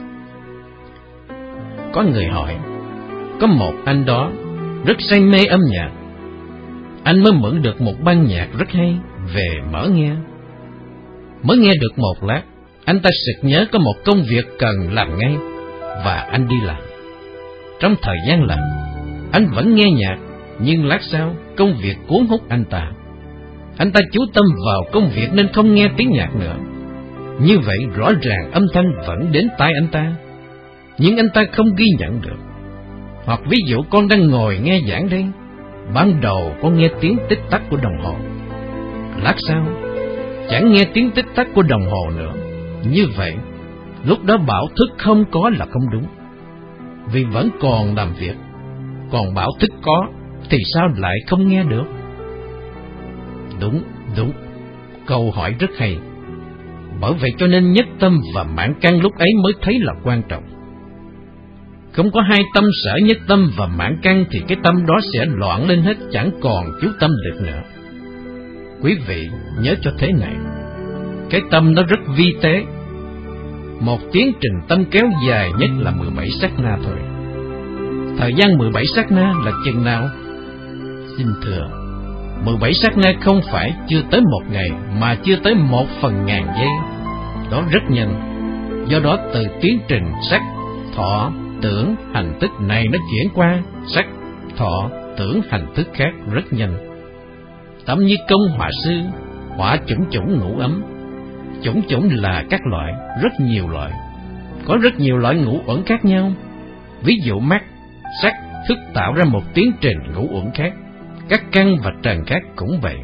Có người hỏi, có một anh đó rất say mê âm nhạc, anh mới mượn được một ban nhạc rất hay, về mở nghe. Mới nghe được một lát, anh ta sực nhớ có một công việc cần làm ngay, và anh đi làm. Trong thời gian làm, anh vẫn nghe nhạc, nhưng lát sau, công việc cuốn hút anh ta. Anh ta chú tâm vào công việc nên không nghe tiếng nhạc nữa. Như vậy rõ ràng âm thanh vẫn đến tai anh ta, nhưng anh ta không ghi nhận được. Hoặc ví dụ con đang ngồi nghe giảng đây, ban đầu con nghe tiếng tích tắc của đồng hồ, lát sau chẳng nghe tiếng tích tắc của đồng hồ nữa. Như vậy, lúc đó bảo thức không có là không đúng, vì vẫn còn làm việc. Còn bảo thức có thì sao lại không nghe được? Đúng, đúng, câu hỏi rất hay. Bởi vậy cho nên nhất tâm và mãn căn lúc ấy mới thấy là quan trọng. Không có hai tâm sở nhất tâm và mãn căn thì cái tâm đó sẽ loạn lên hết, chẳng còn chú tâm được nữa. Quý vị nhớ cho thế này, cái tâm nó rất vi tế. Một tiến trình tâm kéo dài nhất là mười bảy sát na thôi. Thời gian mười bảy sát na là chừng nào? Xin thưa, mười bảy sát na không phải chưa tới một ngày, mà chưa tới một phần ngàn giây. Đó rất nhanh. Do đó từ tiến trình sắc, thọ, tưởng, hành thức này nó chuyển qua sắc, thọ, tưởng, hành thức khác rất nhanh. Tầm như công họa sư, họa chủng chủng ngũ ấm. Chủng chủng là các loại, rất nhiều loại. Có rất nhiều loại ngũ uẩn khác nhau. Ví dụ mắt, sắc, thức tạo ra một tiến trình ngũ uẩn khác. Các căn và trần khác cũng vậy.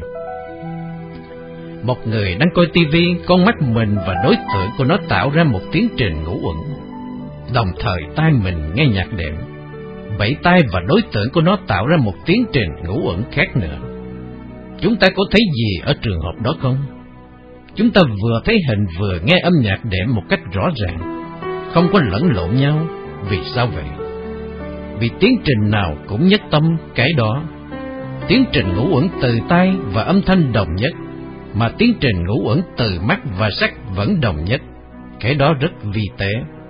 Một người đang coi tivi, con mắt mình và đối tượng của nó tạo ra một tiến trình ngũ uẩn. Đồng thời tai mình nghe nhạc đệm, vậy tai và đối tượng của nó tạo ra một tiến trình ngũ uẩn khác nữa. Chúng ta có thấy gì ở trường hợp đó không? Chúng ta vừa thấy hình vừa nghe âm nhạc đệm một cách rõ ràng, không có lẫn lộn nhau. Vì sao vậy? Vì tiến trình nào cũng nhất tâm cái đó. Tiến trình ngũ uẩn từ tai và âm thanh đồng nhất, mà tiến trình ngũ uẩn từ mắt và sắc vẫn đồng nhất. Cái đó rất vi tế.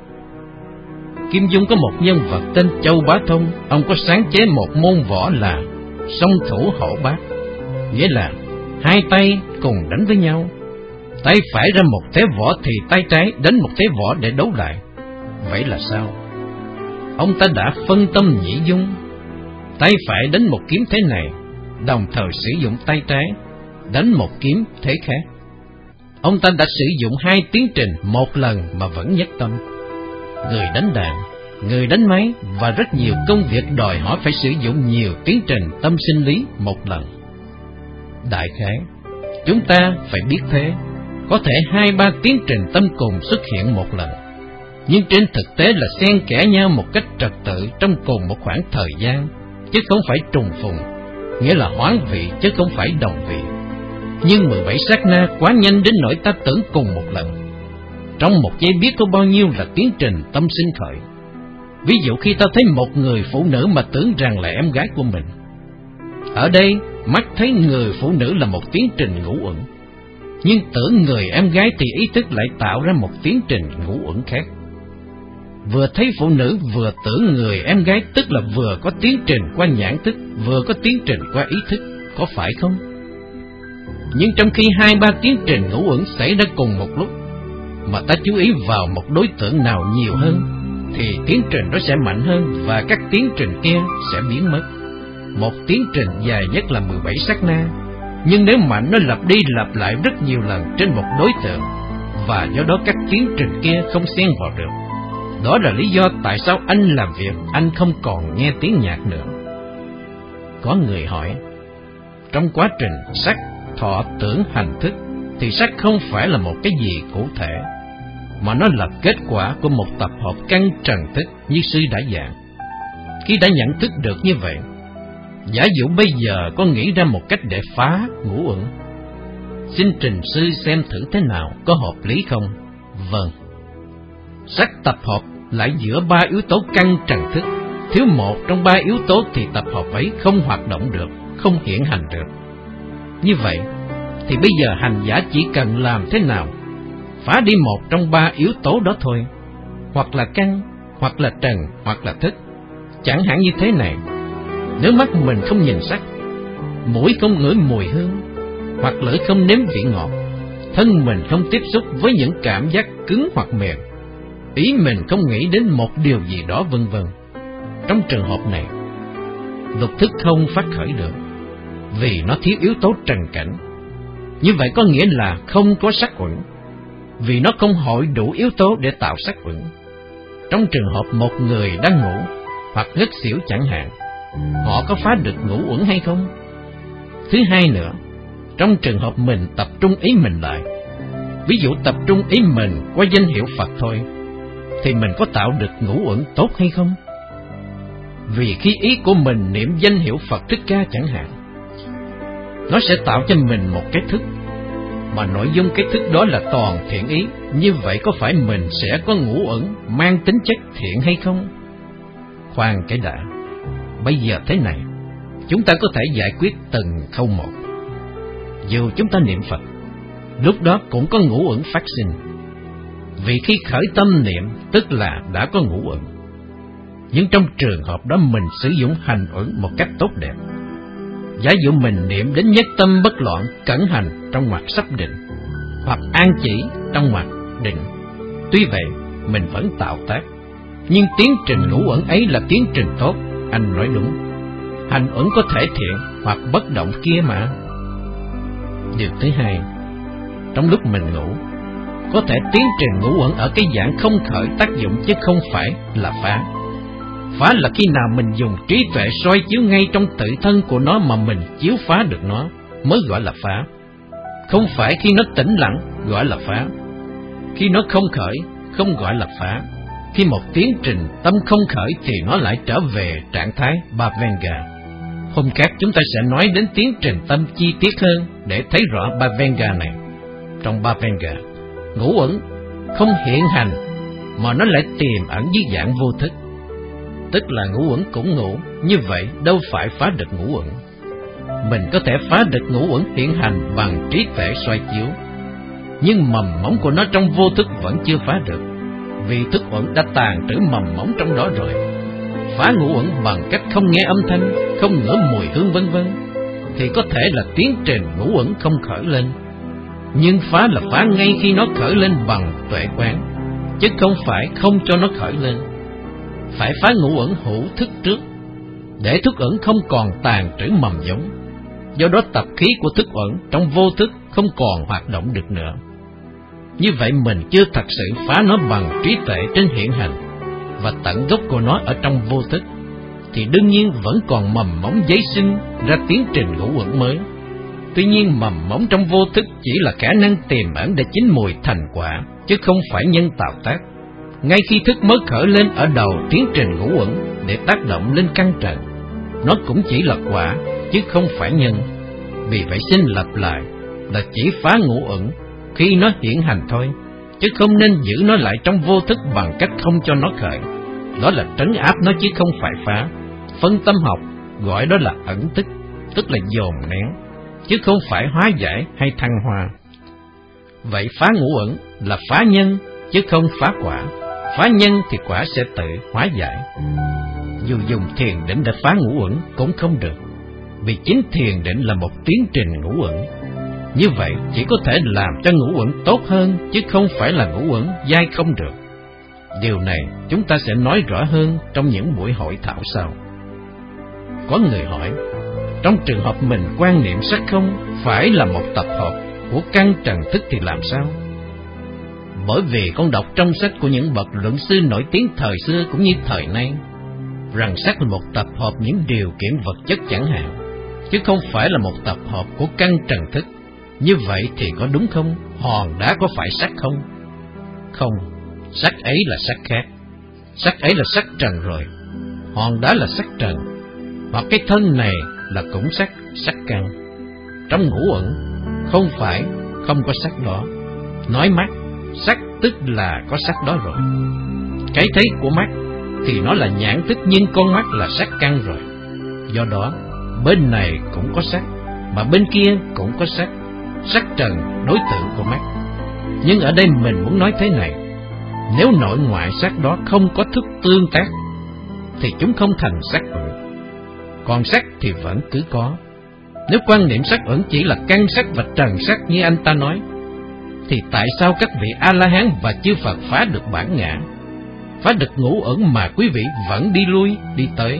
Kim Dung có một nhân vật tên Châu Bá Thông. Ông có sáng chế một môn võ là song thủ hổ bát, nghĩa là hai tay cùng đánh với nhau. Tay phải ra một thế võ thì tay trái đánh một thế võ để đấu lại. Vậy là sao? Ông ta đã phân tâm nhị dung. Tay phải đánh một kiếm thế này, đồng thời sử dụng tay trái đánh một kiếm thế khác. Ông ta đã sử dụng hai tiến trình một lần mà vẫn nhất tâm. Người đánh đàn, người đánh máy và rất nhiều công việc đòi hỏi phải sử dụng nhiều tiến trình tâm sinh lý một lần. Đại khái, chúng ta phải biết thế. Có thể hai ba tiến trình tâm cùng xuất hiện một lần, nhưng trên thực tế là xen kẽ nhau một cách trật tự trong cùng một khoảng thời gian, chứ không phải trùng phùng, nghĩa là hoán vị chứ không phải đồng vị. Nhưng mười bảy sát na quá nhanh đến nỗi ta tưởng cùng một lần. Trong một giây biết có bao nhiêu là tiến trình tâm sinh khởi. Ví dụ khi ta thấy một người phụ nữ mà tưởng rằng là em gái của mình. Ở đây, mắt thấy người phụ nữ là một tiến trình ngũ uẩn, nhưng tưởng người em gái thì ý thức lại tạo ra một tiến trình ngũ uẩn khác. Vừa thấy phụ nữ vừa tưởng người em gái, tức là vừa có tiến trình qua nhãn thức, vừa có tiến trình qua ý thức, có phải không? Nhưng trong khi hai ba tiến trình ngũ uẩn xảy ra cùng một lúc, mà ta chú ý vào một đối tượng nào nhiều hơn, thì tiến trình đó sẽ mạnh hơn và các tiến trình kia sẽ biến mất. Một tiến trình dài nhất là mười bảy sát na, nhưng nếu mạnh nó lặp đi lặp lại rất nhiều lần trên một đối tượng, và do đó các tiến trình kia không xen vào được. Đó là lý do tại sao anh làm việc anh không còn nghe tiếng nhạc nữa. Có người hỏi, trong quá trình sắc, thọ, tưởng, hành thức, thì sắc không phải là một cái gì cụ thể, mà nó là kết quả của một tập hợp căn trần thức như sư đã giảng. Khi đã nhận thức được như vậy, giả dụ bây giờ có nghĩ ra một cách để phá ngũ uẩn, xin trình sư xem thử thế nào, có hợp lý không? Vâng. Sắc tập hợp lại giữa ba yếu tố căn trần thức, thiếu một trong ba yếu tố thì tập hợp ấy không hoạt động được, không hiện hành được. Như vậy thì bây giờ hành giả chỉ cần làm thế nào? Phá đi một trong ba yếu tố đó thôi, hoặc là căn, hoặc là trần, hoặc là thức. Chẳng hạn như thế này: nếu mắt mình không nhìn sắc, mũi không ngửi mùi hương, hoặc lưỡi không nếm vị ngọt, thân mình không tiếp xúc với những cảm giác cứng hoặc mềm, ý mình không nghĩ đến một điều gì đó vân vân. Trong trường hợp này, lục thức không phát khởi được, vì nó thiếu yếu tố trần cảnh. Như vậy có nghĩa là không có sắc uẩn, vì nó không hội đủ yếu tố để tạo sắc uẩn. Trong trường hợp một người đang ngủ hoặc ngất xỉu chẳng hạn, họ có phá được ngũ uẩn hay không? Thứ hai nữa, trong trường hợp mình tập trung ý mình lại, ví dụ tập trung ý mình qua danh hiệu Phật thôi, thì mình có tạo được ngũ uẩn tốt hay không? Vì khi ý của mình niệm danh hiệu Phật Thích Ca chẳng hạn, nó sẽ tạo cho mình một cái thức, mà nội dung cái thức đó là toàn thiện ý. Như vậy có phải mình sẽ có ngũ uẩn mang tính chất thiện hay không? Khoan cái đã. Bây giờ thế này, chúng ta có thể giải quyết từng khâu một. Dù chúng ta niệm Phật, lúc đó cũng có ngũ uẩn phát sinh, vì khi khởi tâm niệm tức là đã có ngũ uẩn. Nhưng trong trường hợp đó mình sử dụng hành uẩn một cách tốt đẹp. Giả dụ mình niệm đến nhất tâm bất loạn cẩn hành trong ngoặc sắp định, hoặc an chỉ trong ngoặc định, tuy vậy mình vẫn tạo tác, Nhưng tiến trình ngũ uẩn ấy là tiến trình tốt, anh nói đúng. Hành uẩn có thể thiện hoặc bất động kia mà. Điều thứ hai, trong lúc mình ngủ, có thể tiến trình ngũ uẩn ở cái dạng không khởi tác dụng chứ không phải là phá. Phá là khi nào mình dùng trí tuệ soi chiếu ngay trong tự thân của nó mà mình chiếu phá được nó mới gọi là phá. Không phải khi nó tĩnh lặng gọi là phá. Khi nó không khởi không gọi là phá. Khi một tiến trình tâm không khởi thì nó lại trở về trạng thái Bhavenga. Hôm khác chúng ta sẽ nói đến tiến trình tâm chi tiết hơn để thấy rõ Bhavenga này. Trong Bhavenga, ngũ uẩn không hiện hành mà nó lại tiềm ẩn dưới dạng vô thức. Tức là ngũ uẩn cũng ngủ, như vậy đâu phải phá được ngũ uẩn. Mình có thể phá được ngũ uẩn hiện hành bằng trí tuệ soi chiếu, nhưng mầm móng của nó trong vô thức vẫn chưa phá được, vì thức uẩn đã tàn trữ mầm móng trong đó rồi. Phá ngũ uẩn bằng cách không nghe âm thanh, không ngửi mùi hương vân vân thì có thể là tiến trình ngũ uẩn không khởi lên. Nhưng phá là phá ngay khi nó khởi lên bằng tuệ quán, chứ không phải không cho nó khởi lên. Phải phá ngũ uẩn hữu thức trước, để thức uẩn không còn tàn trữ mầm giống. Do đó tập khí của thức uẩn trong vô thức không còn hoạt động được nữa. Như vậy mình chưa thật sự phá nó bằng trí tuệ trên hiện hành, và tận gốc của nó ở trong vô thức, thì đương nhiên vẫn còn mầm móng giấy sinh ra tiến trình ngũ uẩn mới. Tuy nhiên mầm móng trong vô thức chỉ là khả năng tiềm ẩn để chín mùi thành quả, chứ không phải nhân tạo tác. Ngay khi thức mới khởi lên ở đầu tiến trình ngũ uẩn để tác động lên căn trần, nó cũng chỉ là quả chứ không phải nhân. Vì vậy xin lặp lại là chỉ phá ngũ uẩn khi nó hiện hành thôi, chứ không nên giữ nó lại trong vô thức bằng cách không cho nó khởi. Đó là trấn áp nó chứ không phải phá. Phân tâm học gọi đó là ẩn tức, tức là dồn nén, chứ không phải hóa giải hay thăng hoa. Vậy phá ngũ uẩn là phá nhân chứ không phá quả. Phá nhân thì quả sẽ tự hóa giải. Dù dùng thiền định để phá ngũ uẩn cũng không được, vì chính thiền định là một tiến trình ngũ uẩn. Như vậy chỉ có thể làm cho ngũ uẩn tốt hơn, chứ không phải là ngũ uẩn dai không được. Điều này chúng ta sẽ nói rõ hơn trong những buổi hội thảo sau. Có người hỏi, trong trường hợp mình quan niệm sắc không phải là một tập hợp của căn trần thức thì làm sao? Bởi vì con đọc trong sách của những bậc luận sư nổi tiếng thời xưa cũng như thời nay, rằng sắc là một tập hợp những điều kiện vật chất chẳng hạn, chứ không phải là một tập hợp của căn trần thức. Như vậy thì có đúng không? Hòn đá có phải sắc không? Không, sắc ấy là sắc khác. Sắc ấy là sắc trần rồi. Hòn đá là sắc trần, hoặc cái thân này là cũng sắc, sắc căn. Trong ngũ uẩn không phải không có sắc đó. Nói mắt, sắc tức là có sắc đó rồi. Cái thấy của mắt thì nó là nhãn thức, nhưng con mắt là sắc căn rồi. Do đó bên này cũng có sắc, mà bên kia cũng có sắc. Sắc trần đối tượng của mắt. Nhưng ở đây mình muốn nói thế này, nếu nội ngoại sắc đó không có thức tương tác thì chúng không thành sắc uẩn. Còn sắc thì vẫn cứ có. Nếu quan niệm sắc uẩn chỉ là căn sắc và trần sắc như anh ta nói, thì tại sao các vị A-la-hán và chư Phật phá được bản ngã, phá được ngũ uẩn mà quý vị vẫn đi lui đi tới?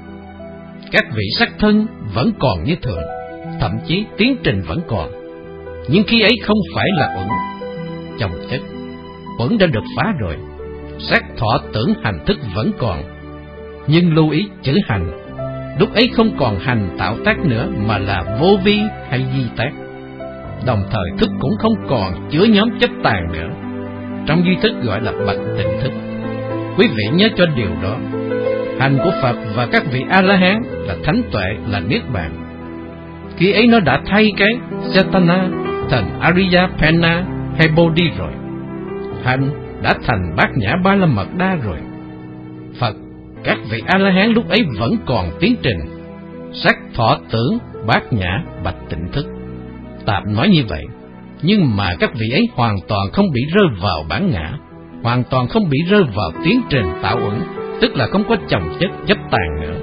Các vị sắc thân vẫn còn như thường, thậm chí tiến trình vẫn còn, nhưng khi ấy không phải là uẩn chồng chất. Uẩn đã được phá rồi. Sắc thọ tưởng hành thức vẫn còn, nhưng lưu ý chữ hành, lúc ấy không còn hành tạo tác nữa mà là vô vi hay di tác. Đồng thời thức cũng không còn chứa nhóm chất tàn nữa, trong duy thức gọi là bạch tịnh thức. Quý vị nhớ cho điều đó. Hành của Phật và các vị A-la-hán là thánh tuệ, là niết bàn. Khi ấy nó đã thay cái Cetana thành Ariyapanna hay Bodhi rồi. Hành đã thành bát nhã ba la mật đa rồi. Phật, các vị A-la-hán lúc ấy vẫn còn tiến trình sắc thọ tưởng bát nhã bạch tịnh thức. Tạm nói như vậy, nhưng mà các vị ấy hoàn toàn không bị rơi vào bản ngã, hoàn toàn không bị rơi vào tiến trình tạo uẩn, tức là không có chồng chất chấp tàn nữa.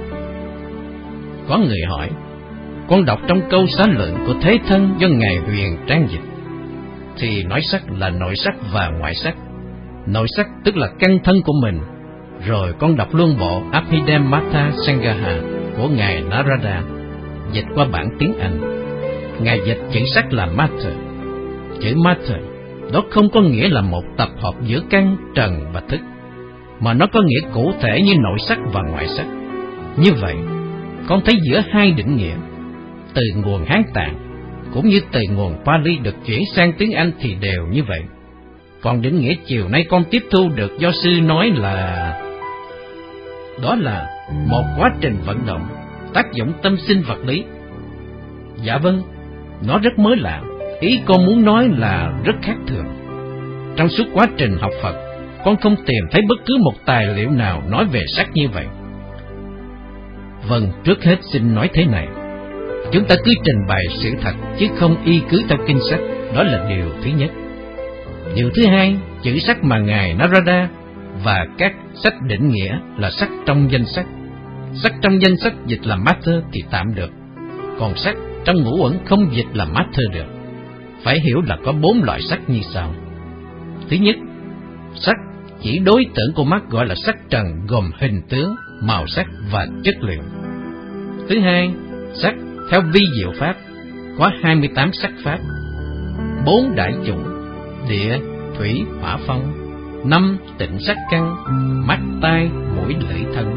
Có người hỏi, con đọc trong câu xá luận của Thế Thân do Ngài Huyền trang dịch, thì nói sắc là nội sắc và ngoại sắc. Nội sắc tức là căn thân của mình, Rồi con đọc luôn bộ Abhidhamma Sangaha của Ngài Narada, dịch qua bản tiếng Anh. Ngài dịch chữ sắc là matter. Chữ matter đó không có nghĩa là một tập hợp giữa căn, trần và thức, mà nó có nghĩa cụ thể như nội sắc và ngoại sắc. Như vậy, con thấy giữa hai định nghĩa, từ nguồn Hán Tạng cũng như từ nguồn Pali được chuyển sang tiếng Anh thì đều như vậy. Còn định nghĩa chiều nay con tiếp thu được do sư nói là đó là một quá trình vận động, tác dụng tâm sinh vật lý. Dạ vâng, nó rất mới lạ. Ý con muốn nói là rất khác thường. Trong suốt quá trình học Phật, con không tìm thấy bất cứ một tài liệu nào nói về sắc như vậy. Vâng, trước hết xin nói thế này. Chúng ta cứ trình bày sự thật chứ không y cứ theo kinh sách. Đó là điều thứ nhất. Điều thứ hai, chữ sắc mà Ngài Narada và các sách định nghĩa là sắc trong danh sắc. Sắc trong danh sách dịch là matter thì tạm được. Còn sắc trong ngũ uẩn không dịch là matter được. Phải hiểu là có bốn loại sắc như sau. Thứ nhất, sắc chỉ đối tượng của mắt gọi là sắc trần, gồm hình tướng, màu sắc và chất liệu. Thứ hai, sắc theo vi diệu pháp có hai mươi tám sắc pháp, bốn đại chủng, địa, thủy, hỏa, phong, năm tịnh sắc căn, mắt, tai, mũi, lưỡi, thân,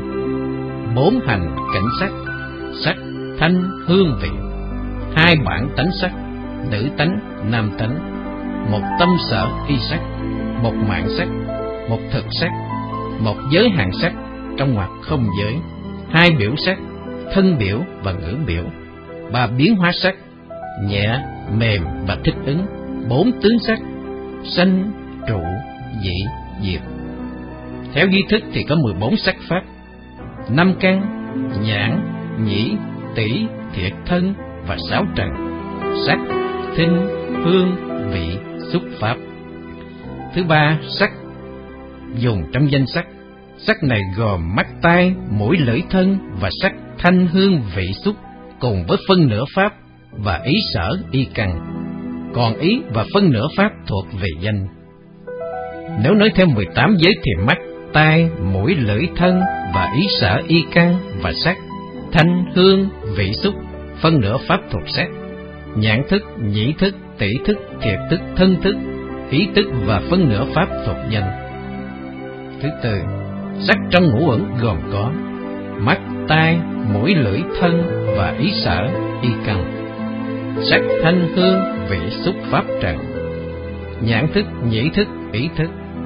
bốn hành cảnh sắc, sắc, thanh, hương, vị, hai bản tánh sắc, nữ tánh, nam tánh, một tâm sở y sắc, một mạng sắc, một thực sắc, một giới hạn sắc trong ngoặc không giới, hai biểu sắc, thân biểu và ngữ biểu, ba biến hóa sắc, nhẹ, mềm và thích ứng, bốn tướng sắc, sanh, trụ, dị, diệt. Theo duy thức thì có mười bốn sắc pháp, năm căn, nhãn, nhĩ, tỷ, thiệt thân và sáu trần, sắc, thinh, hương, vị, xúc pháp. Thứ ba, sắc dùng trong danh sắc. Sắc này gồm mắt, tai, mũi, lưỡi, thân và sắc thanh, hương, vị, xúc cùng với phân nửa pháp và ý sở y căn. Còn ý và phân nửa pháp thuộc về danh. Nếu nói theo mười tám giới thì mắt, tai, mũi, lưỡi, thân và ý sở y căn và sắc thanh, hương, vị, xúc phân nửa pháp thuộc sắc. Nhãn thức, nhĩ thức, tỷ thức, thiệt thức, thân thức, ý thức và phân nửa pháp thuộc danh. Thứ tư, sắc trong ngũ uẩn gồm có mắt, tai, mũi, lưỡi, thân và ý sở y căn. Sắc, thanh, hương, vị, xúc, pháp trần. Nhãn thức, nhĩ thức, ý thức.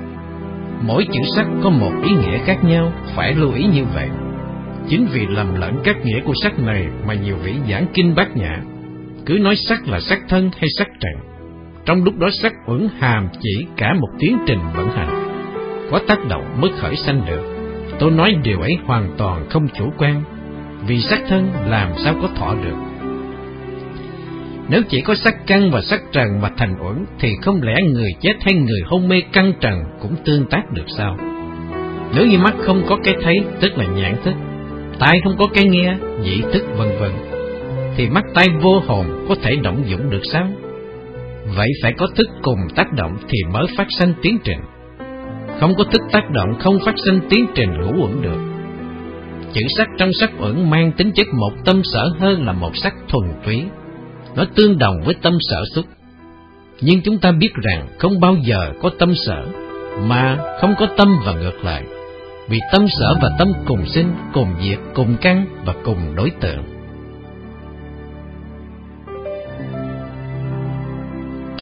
Mỗi chữ sắc có một ý nghĩa khác nhau, phải lưu ý như vậy. Chính vì lầm lẫn các nghĩa của sắc này mà nhiều vị giảng kinh Bát Nhã cứ nói sắc là sắc thân hay sắc trần. Trong lúc đó sắc uẩn hàm chỉ cả một tiến trình vận hành, có tác động mới khởi sanh được. Tôi nói điều ấy hoàn toàn không chủ quan, vì sắc thân làm sao có thọ được. Nếu chỉ có sắc căn và sắc trần mà thành uẩn thì không lẽ người chết hay người hôn mê căn trần cũng tương tác được sao? Nếu như mắt không có cái thấy, tức là nhãn thức, tai không có cái nghe, nhĩ thức, vân vân, thì mắt tai vô hồn có thể động dụng được sao? Vậy phải có thức cùng tác động thì mới phát sanh tiến trình. Không có thức tác động không phát sinh tiến trình ngũ uẩn được. Chữ sắc trong sắc uẩn mang tính chất một tâm sở hơn là một sắc thuần túy. Nó tương đồng với tâm sở xúc. Nhưng chúng ta biết rằng không bao giờ có tâm sở mà không có tâm và ngược lại. Vì tâm sở và tâm cùng sinh, cùng diệt, cùng căn và cùng đối tượng.